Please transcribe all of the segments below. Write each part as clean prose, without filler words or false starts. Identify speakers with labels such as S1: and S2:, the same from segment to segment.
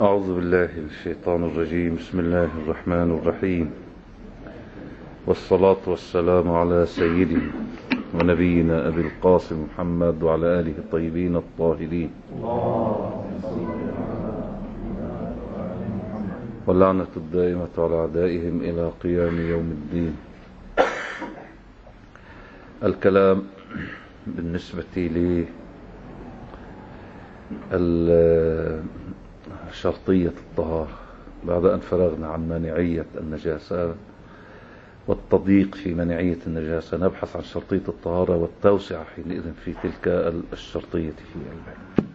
S1: أعوذ بالله من الشيطان الرجيم. بسم الله الرحمن الرحيم، والصلاة والسلام على سيدنا ونبينا أبي القاسم محمد وعلى آله الطيبين الطاهرين، واللعنة الدائمة على أعدائهم إلى قيام يوم الدين. الكلام بالنسبة شرطية الطهارة بعد أن فرغنا عن مانعية النجاسة والتضييق في مانعية النجاسة، نبحث عن شرطية الطهارة والتوسعة حينئذ في تلك الشرطية في البيت.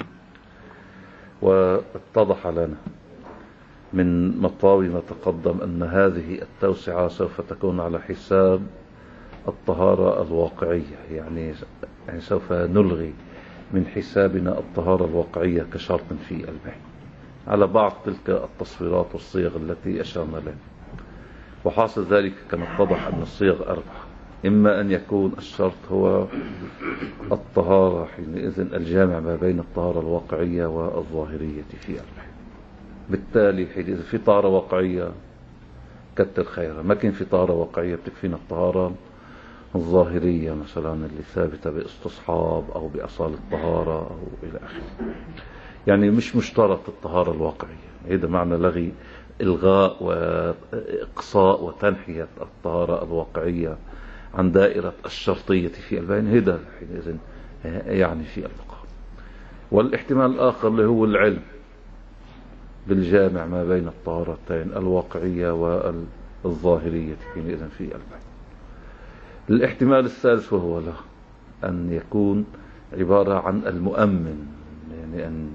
S1: واتضح لنا من مطاوي ما تقدم أن هذه التوسعة سوف تكون على حساب الطهارة الواقعية، يعني سوف نلغي من حسابنا الطهارة الواقعية كشرط في البيت على بعض تلك التصويرات والصيغ التي أشرنا لها. وحاصل ذلك كما اتضح أن الصيغ أربعة: إما أن يكون الشرط هو الطهارة حينئذ الجامع ما بين الطهارة الواقعية والظاهرية في البيت. بالتالي حينئذ في طهارة واقعية كتر خيرها، ما كان في طهارة واقعية بتكفينا الطهارة الظاهرية مثلا اللي ثابتة باستصحاب أو بأصالة الطهارة أو إلى آخره. يعني مش مشترط الطهارة الواقعية، هذا معنى لغي إلغاء وإقصاء وتنحية الطهارة الواقعية عن دائرة الشرطية في البين، هذا حينئذ يعني في الفقه. والاحتمال الآخر اللي هو العلم بالجامع ما بين الطهارتين الواقعية والظاهرية حينئذ في البين. الاحتمال الثالث وهو له أن يكون عبارة عن المؤمن، يعني أن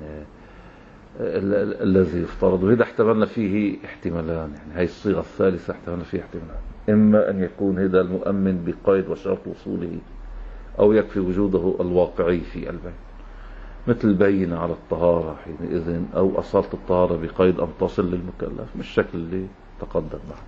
S1: الذي يفترض، وإذا احتملنا فيه احتمالان، يعني هذه الصيغة الثالثة احتملنا فيه احتمالان: إما أن يكون هذا المؤمن بقيد وشرط وصوله، أو يكفي وجوده الواقعي في البين، مثل بينة على الطهارة حينئذ، أو أصالة الطهارة بقيد أن تصل للمكلف من الشكل اللي تقدم معه.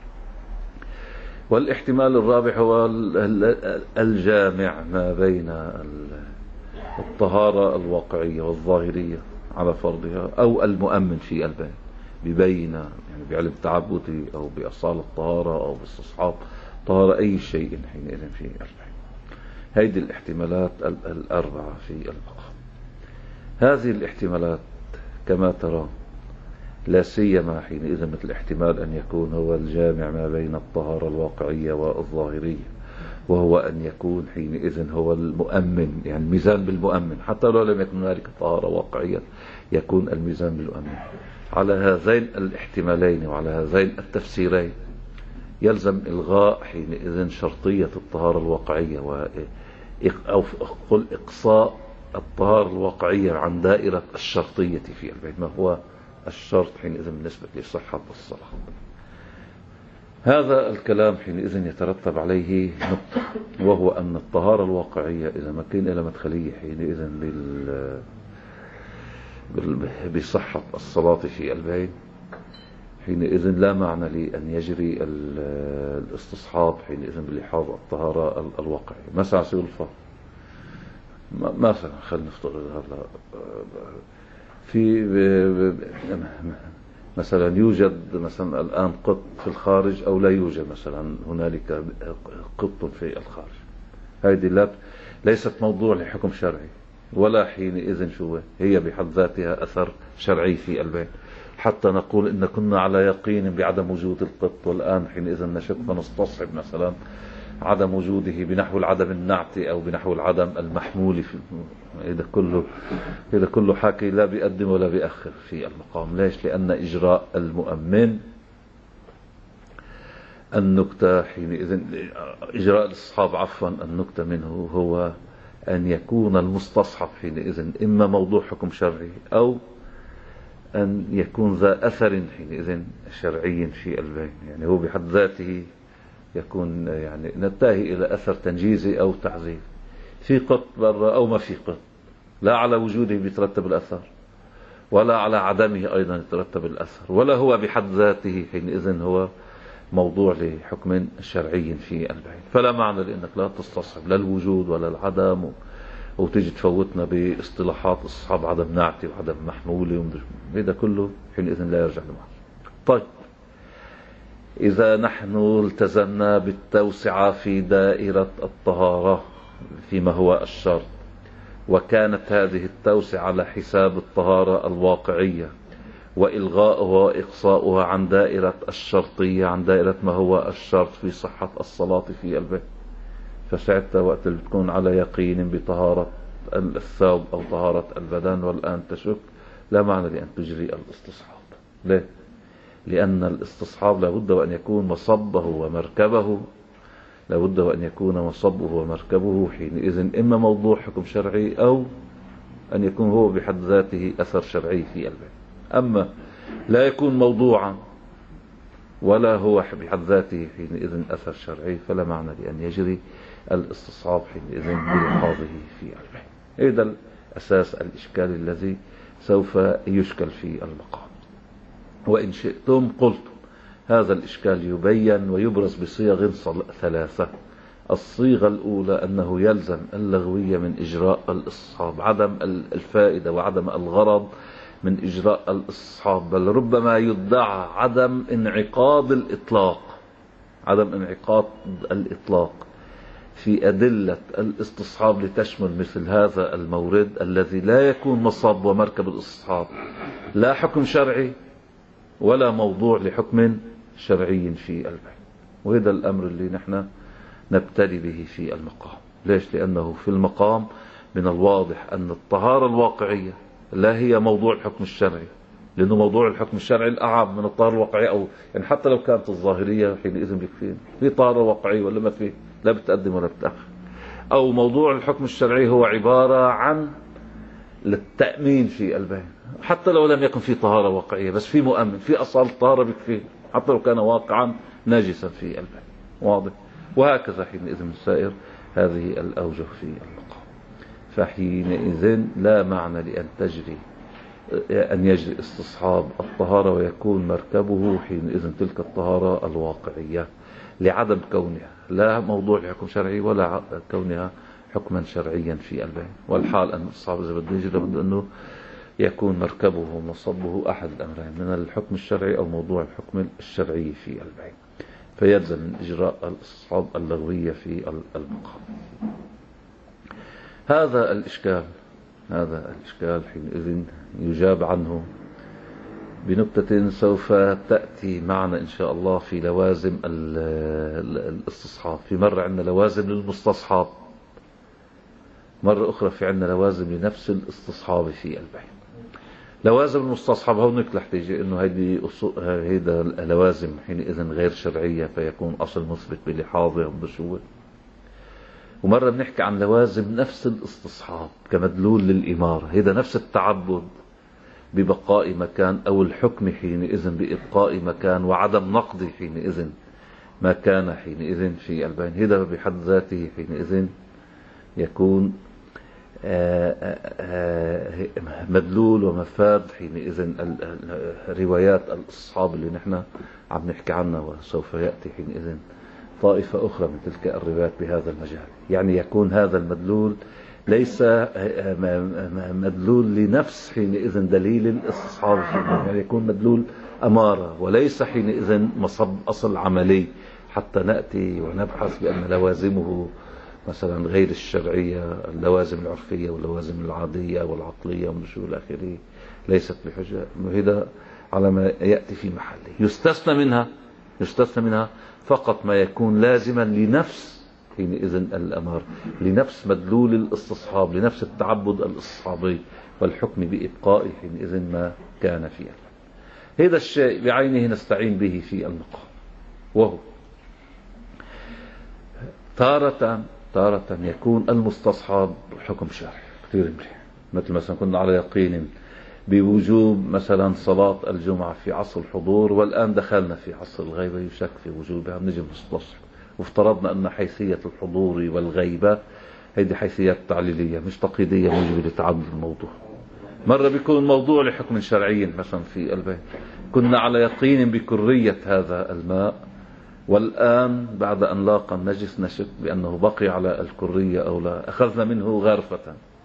S1: والاحتمال الرابع هو الجامع ما بين الطهارة الواقعية والظاهرية على فرضها، أو المؤمن في البين ببينة، يعني بعلم تعبدي أو بأصالة الطهارة أو باستصحاب طهارة، أي شيء حينئذ في البين. هذه الاحتمالات الأربعة في الفقه. هذه الاحتمالات كما ترى لا سيما حينئذ مثل احتمال أن يكون هو الجامع ما بين الطهارة الواقعية والظاهرية، وهو أن يكون حينئذ هو المؤمن، يعني الميزان بالمؤمن، حتى لو لم يكن هنالك طهارة واقعية يكون الميزان بالمؤمن. على هذين الاحتمالين وعلى هذين التفسيرين يلزم إلغاء حينئذ شرطية الطهارة الواقعية أو قل إقصاء الطهارة الواقعية عن دائرة الشرطية في البيت. ما هو الشرط حينئذ بالنسبة لصحة الصلاة؟ هذا الكلام حينئذ يترتب عليه نقطة، وهو أن الطهارة الواقعية إذا ما كان إلى مدخلية حينئذ بصحة الصلاة في البيت، حينئذ لا معنى لي أن يجري الاستصحاب حينئذ بلحاظ الطهارة الواقعية. مثلا سبيل الفرض، مثلا خلينا نفترض هذا في مثلا يوجد مثلا الآن قط في الخارج أو لا يوجد مثلا هنالك قط في الخارج، هذه ليست موضوع لحكم شرعي، ولا حينئذ شو هي بحد ذاتها أثر شرعي في البيت حتى نقول إن كنا على يقين بعدم وجود القط، والآن حينئذ نشك فنستصحب مثلا عدم وجوده بنحو العدم النعتي أو بنحو العدم المحمول في هذا كله حكي لا بيقدم ولا بيأخر في المقام. ليش؟ لأن إجراء المؤمن النكتة حينئذ، إجراء الاستصحاب عفوا، النكتة منه هو أن يكون المستصحب حينئذ إما موضوع حكم شرعي أو أن يكون ذا أثر حينئذ شرعي في البين، يعني هو بحد ذاته يكون يعني ننتهي إلى أثر تنجيزي أو تعزيز. في قط برا أو ما في قط، لا على وجوده بيترتب الأثر ولا على عدمه أيضا يترتب الأثر، ولا هو بحد ذاته حينئذ هو موضوع لحكم شرعي في البين. فلا معنى لأنك لا تستصحب لا الوجود ولا العدم وتيجي تفوتنا باصطلاحات استصحاب عدم نعتي وعدم محمولة هذا كله حينئذ لا يرجع لمعنى. طيب، إذا نحن التزمنا بالتوسعة في دائرة الطهارة فيما هو الشرط، وكانت هذه التوسعة على حساب الطهارة الواقعية وإلغاؤها وإقصاؤها عن دائرة الشرطية، عن دائرة ما هو الشرط في صحة الصلاة في البيت، فساعتها وقت اللي بتكون على يقين بطهارة الثوب أو طهارة البدن والآن تشك، لا معنى لأن تجري الاستصحاب. ليه؟ لأن الاستصحاب لابد وأن يكون مصبه ومركبه، لابد وأن يكون مصبه ومركبه حينئذ إما موضوع حكم شرعي أو أن يكون هو بحد ذاته أثر شرعي في البيت. أما لا يكون موضوعا ولا هو بحد ذاته حينئذ أثر شرعي، فلا معنى لأن يجري الاستصحاب حينئذ بلحاظه في البيت. هذا الأساس الإشكال الذي سوف يشكل في المقام. وإن شئتم قلتم هذا الإشكال يبين ويبرز بصيغ ثلاثة. الصيغة الأولى أنه يلزم اللغوية من إجراء الاستصحاب، عدم الفائدة وعدم الغرض من إجراء الاستصحاب، بل ربما يدعى عدم انعقاد الإطلاق، عدم انعقاد الإطلاق في أدلة الاستصحاب لتشمل مثل هذا المورد الذي لا يكون مصب ومركب الاستصحاب لا حكم شرعي ولا موضوع لحكم شرعي في البيت. وهذا الأمر اللي نحن نبتلي به في المقام. ليش؟ لأنه في المقام من الواضح أن الطهارة الواقعية لا هي موضوع الحكم الشرعي، لأنه موضوع الحكم الشرعي الأعم من الطهارة الواقعية، أو يعني حتى لو كانت الظاهرية حينئذ بكفين في طهارة واقعية ولا ما فيه، لا بتقدم ولا بتأخر. أو موضوع الحكم الشرعي هو عبارة عن للتأمين في البيت، حتى لو لم يكن في طهارة واقعية بس في مؤمن، في أصل طهارة بكفيه حتى لو كان واقعا ناجسا في البيت. واضح؟ وهكذا حينئذ من سائر هذه الأوجه في المقام. فحينئذ لا معنى أن يجري استصحاب الطهارة ويكون مركبه حينئذ تلك الطهارة الواقعية، لعدم كونها لا موضوع لحكم شرعي ولا كونها حكما شرعيا في البيت. والحال أن الصحابة إذا بده يجري لابد أنه يكون مركبه ومصبه أحد الأمرين من الحكم الشرعي أو موضوع الحكم الشرعي في البيت، فيلزم من إجراء الاستصحاب اللغوية في المقام. هذا الإشكال حينئذ يجاب عنه بنكتة سوف تأتي معنا إن شاء الله في لوازم الاستصحاب. في مرة عندنا لوازم للمستصحاب، مرة أخرى في عندنا لوازم لنفس الاستصحاب في البيت. لوازم المستصحب هونك رح تيجي انه هيدا لوازم حينئذ غير شرعية فيكون اصل مثبت بلحاظه وبشوه. ومرة بنحكي عن لوازم نفس الاستصحاب كمدلول للإمارة، هيدا نفس التعبد ببقاء مكان او الحكم حينئذ بإبقاء مكان وعدم نقض حينئذ ما كان حينئذ في البين. هيدا بحد ذاته حينئذ يكون مدلول ومفاد حينئذ روايات الأصحاب اللي نحن عم نحكي عنها، وسوف يأتي حينئذ طائفة أخرى من تلك الروايات بهذا المجال. يعني يكون هذا المدلول ليس مدلول لنفس حينئذ دليل الاستصحاب، يعني يكون مدلول أمارة وليس حينئذ مصب أصل عملي، حتى نأتي ونبحث بأن لوازمه مثلا غير الشرعية، اللوازم العرفية واللوازم العادية والعقلية ومن شو الآخرة ليست بحجة. هذا على ما يأتي في محله. يستثنى منها فقط ما يكون لازما لنفس حينئذ الأمر، لنفس مدلول الاستصحاب، لنفس التعبد الاستصحابي والحكم بإبقاء حينئذ ما كان فيه. هذا الشيء بعينه نستعين به في المقام، وهو تارة يكون المستصحب حكم شرعي كثير منيح، مثل مثلا كنا على يقين بوجوب مثلا صلاة الجمعة في عصر الحضور، والآن دخلنا في عصر الغيبة يشك في وجوبها، بنجي مستصحب، وافترضنا أن حيثية الحضور والغيبة هذه حيثيات تعليلية مش تقييدية موجبة لتعدد الموضوع. مرة بيكون موضوع لحكم شرعي مثلا في البيت، كنا على يقين بكرية هذا الماء، والآن بعد أن لاقى النجس نشك بأنه بقي على الكرية أو لا، أخذنا منه غرفة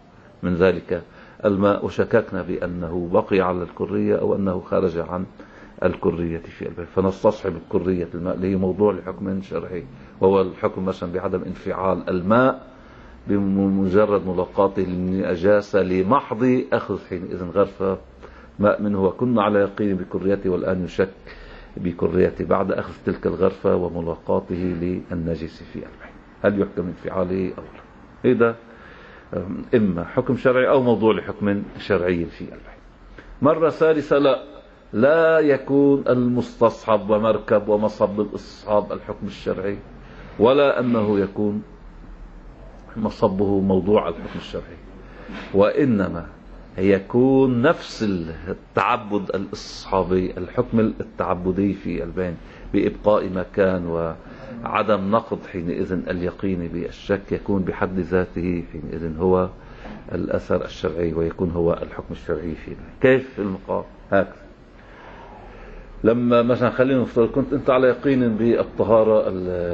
S1: من ذلك الماء وشككنا بأنه بقي على الكرية أو أنه خرج عن الكرية في البين، فنستصحب الكرية الماء اللي هي موضوع لحكم شرعي، وهو الحكم مثلا بعدم انفعال الماء بمجرد ملاقاته للنجاسة لمحض أخذ حينئذ غرفة ماء منه، وكنا على يقين بكريته والآن يشك بكريته بعد أخذ تلك الغرفة وملاقاته للنجس في البين. هل يحكم انفعاله أو لا؟ إذا إما حكم شرعي أو موضوع لحكم شرعي في البين. مرة ثالثة لا يكون المستصحب ومركب ومصب الاستصحاب الحكم الشرعي، ولا أنه يكون مصبه موضوع الحكم الشرعي، وإنما يكون نفس التعبد الاستصحابي الحكم التعبدي في البين بإبقاء مكان وعدم نقض حينئذ اليقين بالشك، يكون بحد ذاته حينئذ هو الأثر الشرعي ويكون هو الحكم الشرعي فيه. كيف المقام؟ هكذا لما مثلا خلينا نفترض كنت أنت على يقين بالطهارة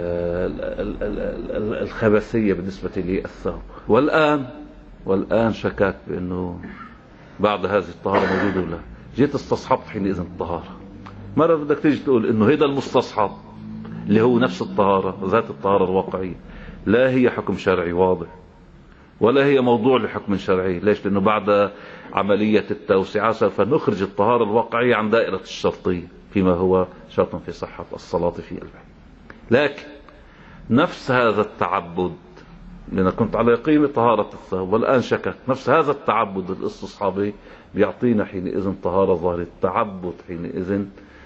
S1: الخبثية بالنسبة للثوب، والآن شكاك بأنه بعد هذه الطهارة موجودة ولا، جيت استصحبت حينئذ الطهارة. مرة بدك تيجي تقول إنه هيدا المستصحب اللي هو نفس الطهارة ذات الطهارة الواقعية لا هي حكم شرعي واضح ولا هي موضوع لحكم شرعي. ليش؟ لأنه بعد عملية التوسعة سوف نخرج الطهارة الواقعية عن دائرة الشرطية فيما هو شرط في صحة الصلاة في البيت. لكن نفس هذا التعبد، لأن كنت على يقين بطهارة الثوب والآن شكك، نفس هذا التعبد الاستصحابي بيعطينا حينئذ طهارة ظاهرة، التعبد حينئذ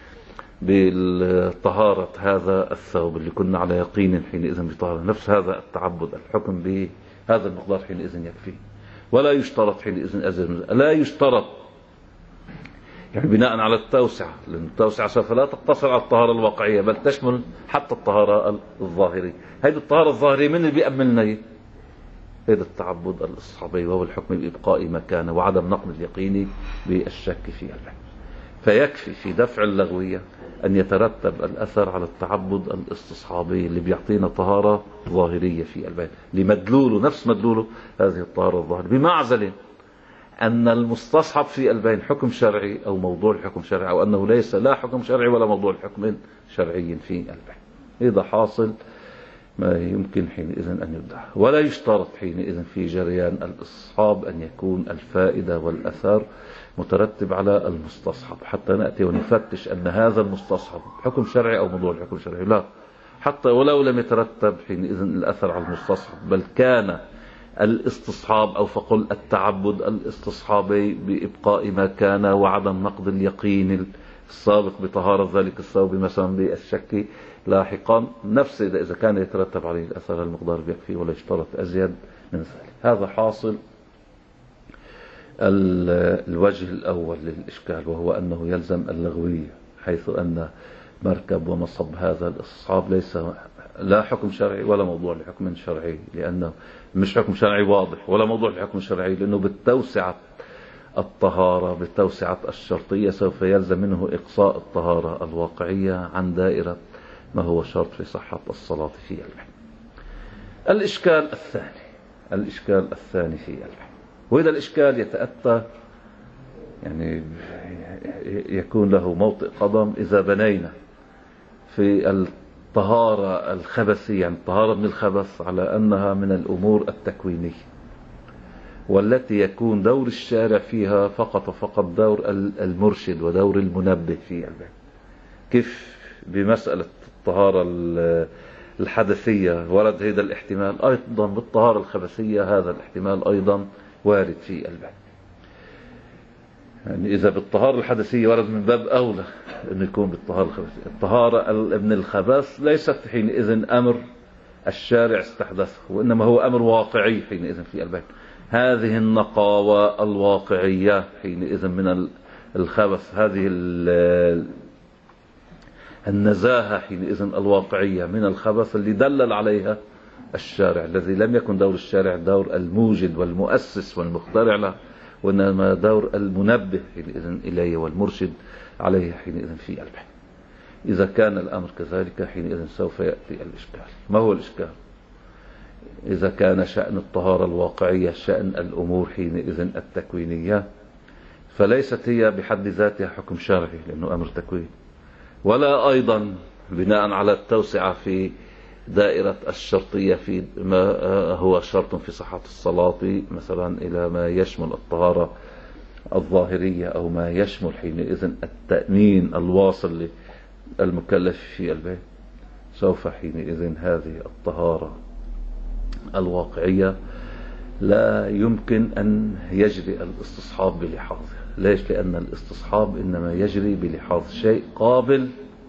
S1: بالطهارة هذا الثوب اللي كنا على يقين حينئذ بطهارة، نفس هذا التعبد الحكم بهذا المقدار حينئذ يكفي، ولا يشترط حينئذ أزل، لا يشترط يعني بناء على التوسعة، لأن التوسعة سوف لا تقتصر على الطهارة الواقعية بل تشمل حتى الطهارة الظاهرية. هذه الطهارة الظاهرية من اللي بيأملنا هذا التعبد الصحابي، وهو الحكم بإبقاء مكانه وعدم نقض اليقين بالشك في البين. فيكفي في دفع اللغوية أن يترتب الأثر على التعبد الاستصحابي اللي بيعطينا طهارة ظاهرية في البين لمدلوله نفس مدلوله هذه الطهارة الظاهرية، بمعزل أن المستصحب في البين حكم شرعي أو موضوع الحكم شرعي، أو أنه ليس لا حكم شرعي ولا موضوع الحكم شرعي في البين. إذا حاصل ما يمكن حينئذ أن يدعى، ولا يشترط حينئذ في جريان الاستصحاب أن يكون الفائدة والأثر مترتب على المستصحب حتى نأتي ونفتش أن هذا المستصحب حكم شرعي أو موضوع الحكم شرعي. لا، حتى ولو لم يترتب حينئذ الأثر على المستصحب، بل كان الاستصحاب أو فقل التعبد الاستصحابي بإبقاء ما كان وعدم نقض اليقين السابق بطهارة ذلك الثوب مثلا بالشك لاحقا، نفس إذا كان يترتب عليه الأثر المقدار بيكفي ولا يشترط أزيد من ذلك. هذا حاصل الوجه الأول للإشكال، وهو أنه يلزم اللغوية، حيث أن مركب ومصب هذا الاستصحاب ليس لا حكم شرعي ولا موضوع لحكم شرعي، لأنه مش حكم شرعي واضح ولا موضوع لحكم شرعي، لأنه بالتوسعة الطهارة بالتوسعة الشرطية سوف يلزم منه إقصاء الطهارة الواقعية عن دائرة ما هو شرط في صحة الصلاة في البين. الإشكال الثاني في البين، وإذا الإشكال يتأتى يعني يكون له موطئ قدم إذا بنينا في الطهارة الخبثية، يعني الطهارة من الخبث، على أنها من الأمور التكوينية والتي يكون دور الشارع فيها فقط دور المرشد ودور المنبه في البين. كيف بمسألة الطهارة الحدثية ورد هذا الاحتمال، أيضا بالطهارة الخبثية هذا الاحتمال أيضا وارد في البين. يعني إذا بالطهارة الحدثية ورد من باب أولى أنه يكون بالطهارة الخبثية. الطهارة من الخبث ليست حينئذ أمر الشارع استحدثه، وإنما هو أمر واقعي حينئذ في البين. هذه النقاوة الواقعية حينئذ من الخبث، هذه النزاهة حينئذ الواقعية من الخبث اللي دلل عليها الشارع، الذي لم يكن دور الشارع دور الموجد والمؤسس والمخترع له، وإنما دور المنبه حينئذ إليه والمرشد عليه حينئذ في البين. إذا كان الأمر كذلك حينئذ سوف يأتي الإشكال. ما هو الإشكال؟ إذا كان شأن الطهارة الواقعية شأن الأمور حينئذ التكوينية، فليست هي بحد ذاتها حكم شرعي لأنه أمر تكوين، ولا أيضا بناء على التوسعة في دائرة الشرطية في ما هو شرط في صحة الصلاة مثلا إلى ما يشمل الطهارة الظاهرية أو ما يشمل حينئذ التأمين الواصل للمكلف في البيت. سوف حينئذ هذه الطهارة الواقعية لا يمكن أن يجري الاستصحاب بلحاظها. ليش؟ لأن الاستصحاب إنما يجري بلحاظ شيء قابل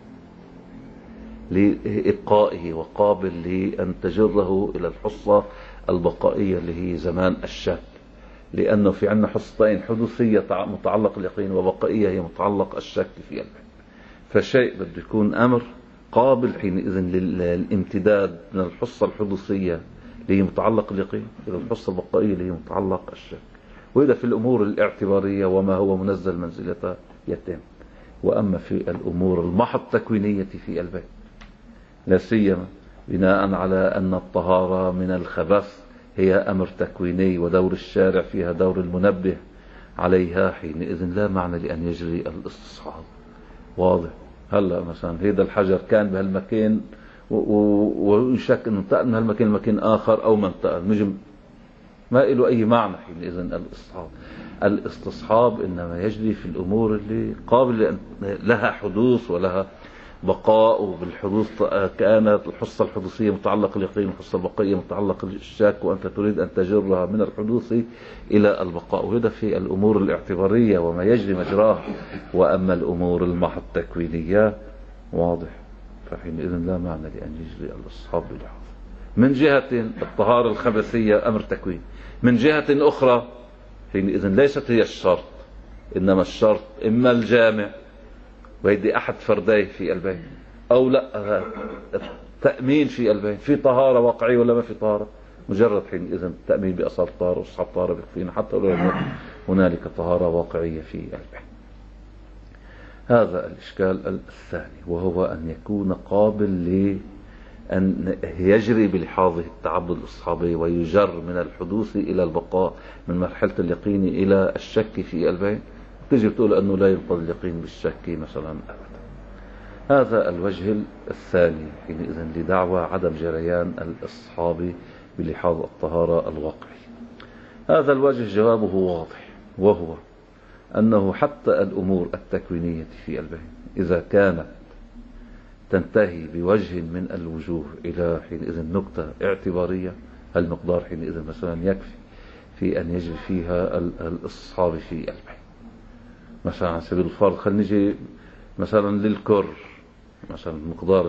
S1: لإبقائه وقابل لأن تجره إلى الحصة البقائية اللي هي زمان الشك، لأنه في عندنا حصتين، حدوثية متعلق اليقين وبقائية هي متعلق الشك في العلم. فشيء بده يكون أمر قابل حينئذ للامتداد من الحصة الحدوثية اللي هي متعلق اليقين إلى الحصة البقائية اللي هي متعلق الشك. وإذا في الأمور الاعتبارية وما هو منزل منزلته يتم. وأما في الأمور المحض تكوينية في البيت لا سيما بناء على أن الطهارة من الخبث هي أمر تكويني ودور الشارع فيها دور المنبه عليها، حينئذ لا معنى لأن يجري الاستصحاب. واضح؟ هلا مثلا هذا الحجر كان بهالمكان ويشك انه انتقل من هالمكان لمكان آخر أو ما انتقل، نجم ما له أي معنى حينئذ الاستصحاب. الاستصحاب إنما يجري في الأمور اللي قابل لها حدوث ولها بقاء، وبالحدوث كانت الحصة الحدوثية متعلقة اليقين والحصة البقائية متعلقة الشك، وأنت تريد أن تجرها من الحدوث إلى البقاء. وهذا في الأمور الاعتبارية وما يجري مجراه. وأما الأمور المحض التكوينية واضح، فحينئذ لا معنى لأن يجري الاستصحاب بلحاظ. من جهة الطهارة الخبثية أمر تكوين، من جهة أخرى حينئذ ليست هي الشرط، إنما الشرط إما الجامع ويدي أحد فرديه في البيت، أو لا التأمين في البيت. في طهارة واقعية ولا ما في طهارة؟ مجرد حينئذ التأمين بأصل طهارة وصحاب طهارة بكفينا حتى لو هنالك طهارة واقعية في البيت. هذا الإشكال الثاني، وهو أن يكون قابل لأن يجري بلحاظه التعبد الأصحابي ويجر من الحدوث إلى البقاء، من مرحلة اليقين إلى الشك في البيت. تجي بتقول أنه لا ينقض اليقين بالشك مثلا أبدا. هذا الوجه الثاني حينئذ لدعوى عدم جريان الاستصحاب بلحاظ الطهارة الواقعي. هذا الوجه جوابه واضح، وهو أنه حتى الأمور التكوينية في البيت إذا كانت تنتهي بوجه من الوجوه إلى حينئذ نكتة اعتبارية، المقدار حينئذ مثلا يكفي في أن يجري فيها الاستصحاب في البيت. مثلا على سبيل الفرض خلينا نجي مثلا للكر مثلا مقدار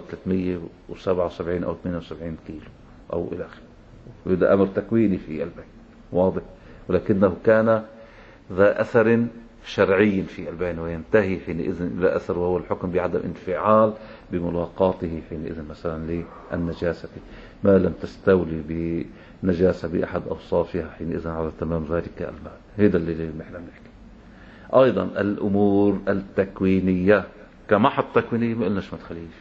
S1: 377 أو 78 كيلو أو إلى آخره، وهذا أمر تكويني في البيت واضح، ولكنه كان ذا أثر شرعي في البين، وينتهي حينئذ إلى أثر وهو الحكم بعدم انفعال بملاقاته حينئذ مثلا للنجاسة ما لم تستولي بنجاسة بأحد أوصافها حينئذ على تمام ذلك الماء. هذا اللي نحن بنحكي. أيضا الأمور التكوينية كمحض تكوينية ما قلناش ما تخليش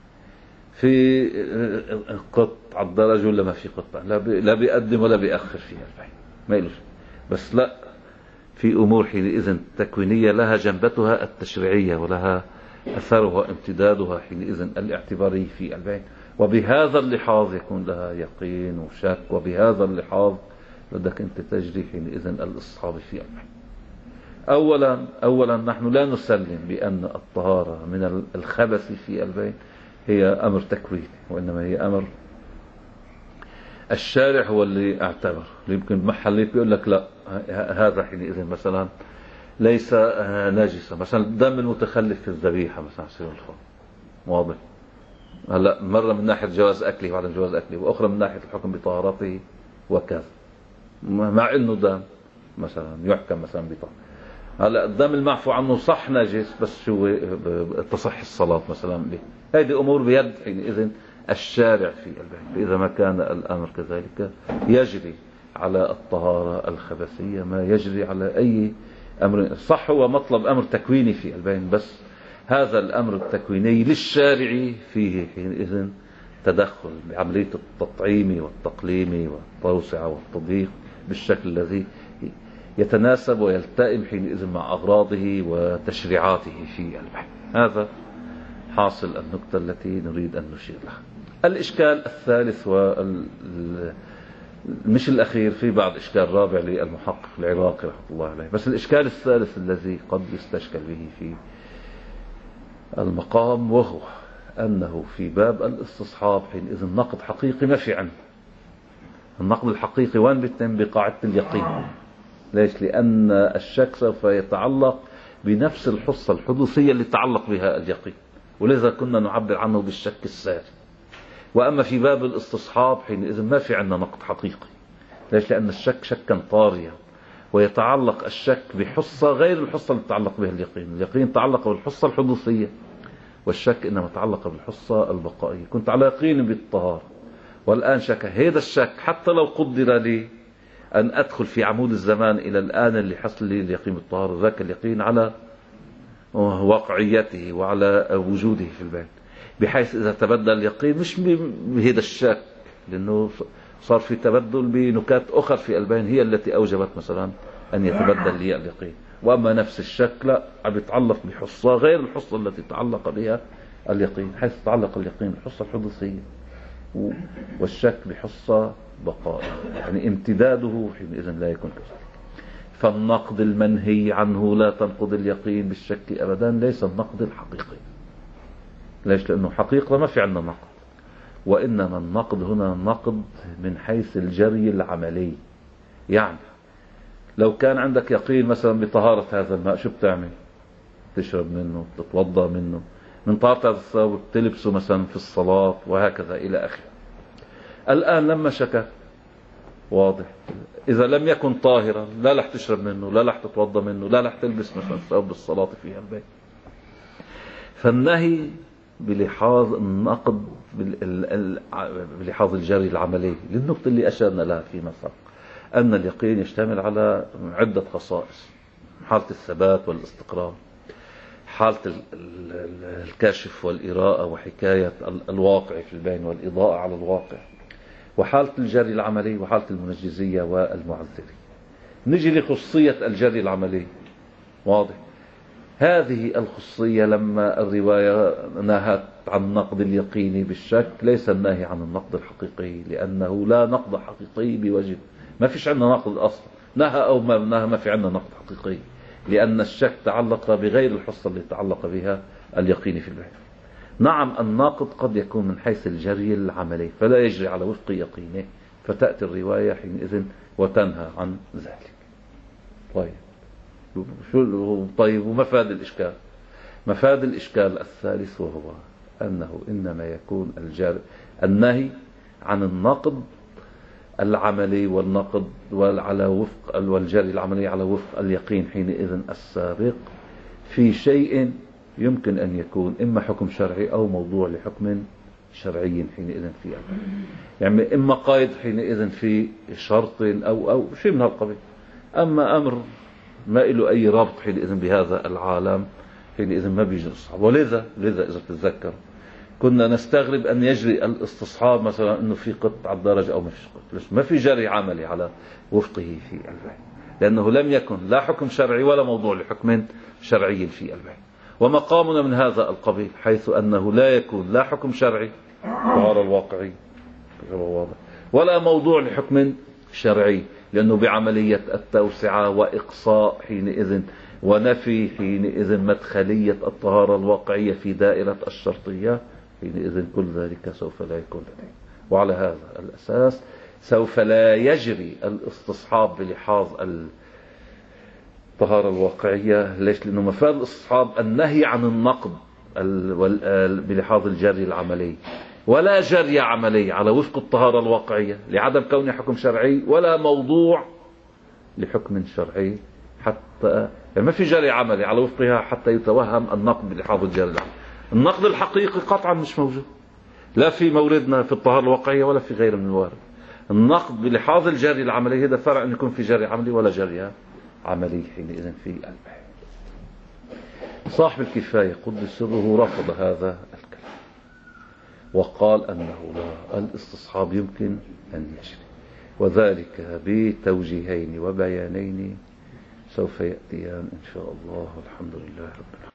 S1: في قط على الدرج ولا ما في قطع، لا بيقدم ولا بيأخر فيها البين، ما يقولش. بس لا، في أمور حينئذ تكوينية لها جنبتها التشريعية ولها أثرها امتدادها حينئذ الاعتباري في البين، وبهذا اللحاظ يكون لها يقين وشك، وبهذا اللحاظ بدك أنت تجري حينئذ الاستصحاب في البين. أولا نحن لا نسلم بأن الطهارة من الخبث في البين هي أمر تكويني، وإنما هي أمر الشارع هو اللي اعتبر. يمكن بمحلات بيقول لك لا، هذا حينئذ مثلا ليس ناجسا، مثلا دم المتخلف في الذبيحة مثلا سير الفضل واضح. هلا مرة من ناحية جواز أكله وعدم جواز أكله، وأخرى من ناحية الحكم بطهارته وكذا، مع إنه دم مثلا يحكم مثلا بطهارة. هلا الدم المعفو عنه صح ناجس، بس شو تصح الصلاة مثلا به. هذه أمور بيد حينئذ الشارع في البيت. فإذا ما كان الأمر كذلك يجري على الطهارة الخبثية ما يجري على أي أمر صح. هو مطلب أمر تكويني في البين، بس هذا الأمر التكويني للشارع فيه حينئذ تدخل بعملية التطعيم والتقليم والتوسعة والتضييق بالشكل الذي يتناسب ويلتئم حينئذ مع أغراضه وتشريعاته في البحث. هذا حاصل النقطة التي نريد أن نشير لها. الإشكال الثالث مش الأخير، في بعض إشكال رابع للمحقق العراقي رحمة الله عليه، بس الإشكال الثالث الذي قد يستشكل به في المقام، وهو أنه في باب الاستصحاب حينئذ النقد حقيقي ما في عنه. النقد الحقيقي وين بيتم؟ بقاعدة اليقين. ليش؟ لأن الشك سوف يتعلق بنفس الحصة الحدوثية اللي تعلق بها اليقين، ولذا كنا نعبر عنه بالشك الساري. وأما في باب الاستصحاب حينئذ ما في عندنا نقد حقيقي. ليش؟ لأن الشك شكا طاريا، ويتعلق الشك بحصة غير الحصة اللي تتعلق بها اليقين. اليقين تعلق بالحصة الحدوثية، والشك إنما تعلق بالحصة البقائية. كنت على يقين بالطهارة والآن شك. هذا الشك حتى لو قدر لي أن أدخل في عمود الزمان إلى الآن اللي حصل لي اليقين بالطهارة، ذاك اليقين على واقعيته وعلى وجوده في البيت، بحيث إذا تبدل اليقين مش بهذا الشك، لأنه صار في تبدل بنكات أخرى في البين هي التي أوجبت مثلا أن يتبدل لي اليقين. وأما نفس الشك لا، بيتعلق بحصة غير الحصة التي تعلق بها اليقين، حيث تعلق اليقين بالحصة الحدوثية والشك بحصة بقائية، يعني امتداده حينئذ لا يكون كذلك. فالنقد المنهي عنه لا تنقض اليقين بالشك أبدا ليس النقد الحقيقي. ليش؟ لأنه حقيقة ما في عندنا نقد، وإنما النقد هنا نقد من حيث الجري العملي. يعني لو كان عندك يقين مثلا بطهارة هذا الماء، شو بتعمل؟ تشرب منه، تتوضأ منه، من طهارة هذا الثوب تلبسه مثلا في الصلاة، وهكذا إلى آخره. الآن لما شكك، واضح، إذا لم يكن طاهرا لا رح تشرب منه، لا رح تتوضأ منه، لا رح تلبس مثلا ثوب الصلاة فيها البيت. فالنهي بلحاظ النقد بلحاظ الجري العملي للنقطة اللي أشرنا لها فيما سبق، أن اليقين يشتمل على عدة خصائص: حالة الثبات والاستقرار، حالة الكشف والإراءة وحكاية الواقع في البين والإضاءة على الواقع، وحالة الجري العملي، وحالة المنجزية والمعذرية. نجي لخصية الجري العملي. واضح؟ هذه الخصية لما الرواية نهت عن نقد اليقين بالشك، ليس النهي عن النقد الحقيقي، لأنه لا نقد حقيقي بوجه. ما فيش عندنا نقد أصلا، نهى أو ما نهى، ما في عندنا نقد حقيقي، لأن الشك تعلق بغير الحصة اللي تعلق بها اليقين في البحث. نعم، الناقد قد يكون من حيث الجري العملي، فلا يجري على وفق يقينه، فتأتي الرواية حينئذ وتنهى عن ذلك. طيب ومفاد الإشكال؟ مفاد الإشكال الثالث، وهو أنه إنما يكون النهي عن النقد العملي والنقد على وفق والجري العملي على وفق اليقين حينئذ السابق في شيء يمكن أن يكون إما حكم شرعي أو موضوع لحكم شرعي حينئذ في يعني إما قائد حينئذ في شرط أو شيء من هالقبيل. أما أمر ما له أي رابط حينئذ بهذا العالم حينئذ ما بيجي الاستصحاب. ولذا إذا تتذكر كنا نستغرب أن يجري الاستصحاب مثلا أنه في قط على الدرجة أو ما فيش قط. ليش ما في جري عملي على وفقه في البحث؟ لأنه لم يكن لا حكم شرعي ولا موضوع لحكم شرعي في البحث. ومقامنا من هذا القبيل، حيث أنه لا يكون لا حكم شرعي طهارة الواقعي ولا موضوع لحكم شرعي، لأنه بعملية التوسعة وإقصاء حينئذ ونفي حينئذ مدخلية الطهارة الواقعية في دائرة الشرطية، حينئذ كل ذلك سوف لا يكون لديه. وعلى هذا الأساس سوف لا يجري الاستصحاب بلحاظ الطهارة الواقعية. ليش؟ لأنه مفاد الاستصحاب النهي عن النقد بلحاظ الجري العملي، ولا جري عملي على وفق الطهارة الواقعية لعدم كونه حكم شرعي، ولا موضوع لحكم شرعي حتى يعني ما في جري عملي على وفقها حتى يتوهم النقد بلحاظ الجري العملي. النقد الحقيقي قطعا مش موجود لا في موردنا في الطهارة الواقعية ولا في غير من الموارد. النقد بلحاظ الجري العملي هذا فرع أن يكون في جري عملي ولا جري عملي حينئذ في البحث. صاحب الكفاية قدس سره رفض هذا الكلام وقال أنه لا، الاستصحاب يمكن أن يجري، وذلك بتوجيهين وبيانين سوف يأتيان إن شاء الله. والحمد لله رب العالمين.